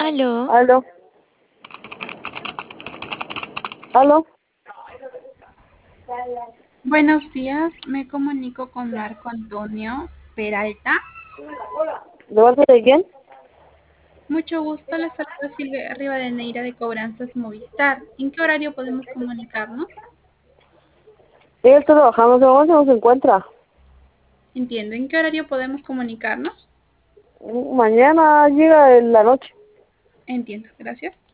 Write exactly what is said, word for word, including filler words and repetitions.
Aló. Aló. Aló. Buenos días, me comunico con Marco Antonio Peralta. ¿De parte de quién? Mucho gusto, les saluda Silvia Rivadeneira de Cobranzas Movistar. ¿En qué horario podemos comunicarnos? Ella está trabajando, ¿en qué momento no se encuentra? Entiendo, ¿en qué horario podemos comunicarnos? Mañana llega en la noche. Entiendo, gracias.